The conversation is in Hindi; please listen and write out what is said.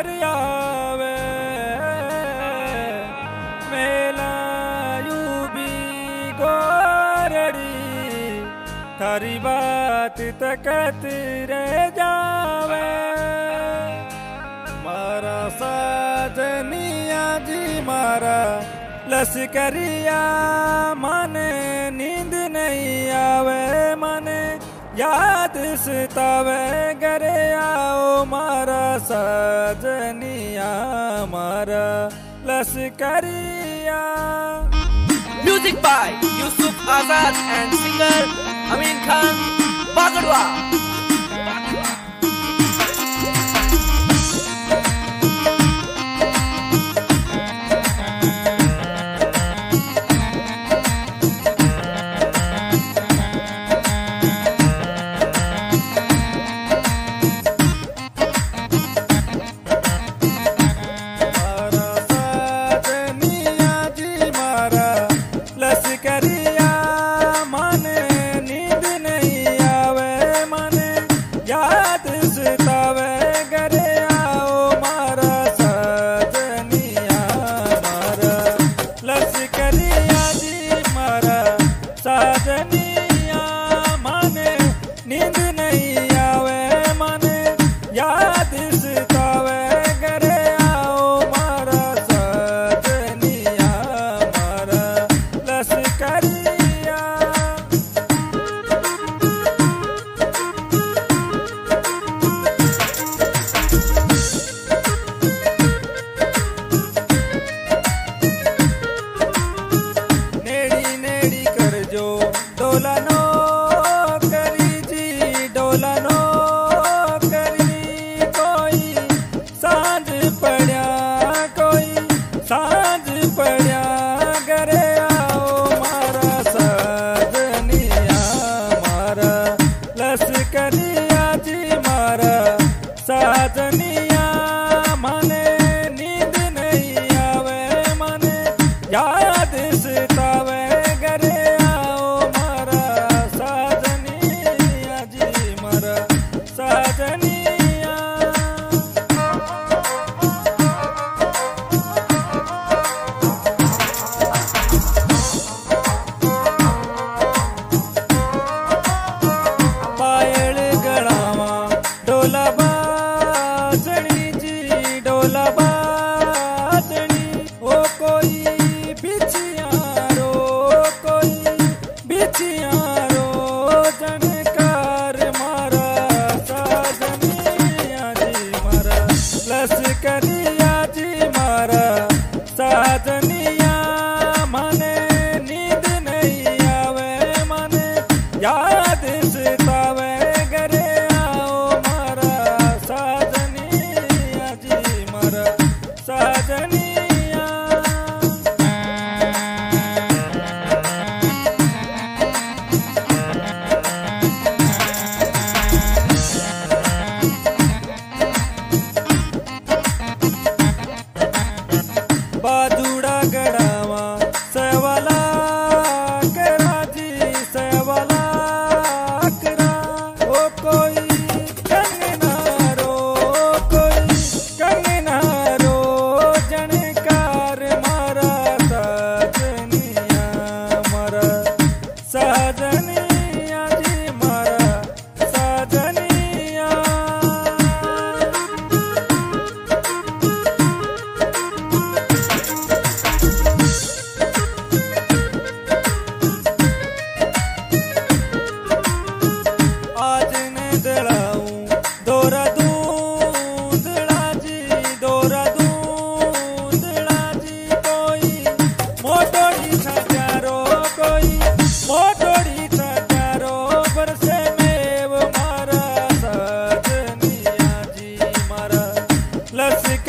घर आवे मेला यूबी गोरड़ी थारी बात तकत रह जावे मारा साजनिया जी मारा लश्करिया माने नींद नहीं आवे माने याद सतावे घरे आओ मारा साजनिया मारा लश्करिया। Music by Yusuf Azad and singer Amin Khan Bagadwa. साजनिया माने नींद नहीं आवे माने याद सतावे घरे आओ मारा साजनिया जी मारा साजनिया। पायल गड़ावा डोला लश्करिया जी मारा साजनिया माने नींद नहीं आवे माने याद सतावे घरे आओ मारा साजनिया जी मारा साजनिया। बादुड़ा गड़ावा सेवाला करा जी सेवाला करा ओ कोई कंगनारो कोई कंगनारो जनकार मारा साजनिया मारा साजनिया जी मारा साजनिया। आज ने दड़ाऊं दोरा दूंदड़ा जी दोरा दूंदड़ा जी कोई मोटोड़ी था प्यारो कोई मोटोड़ी था प्यारो बरसे मेव मारा साजनिया जी मारा लश्करिया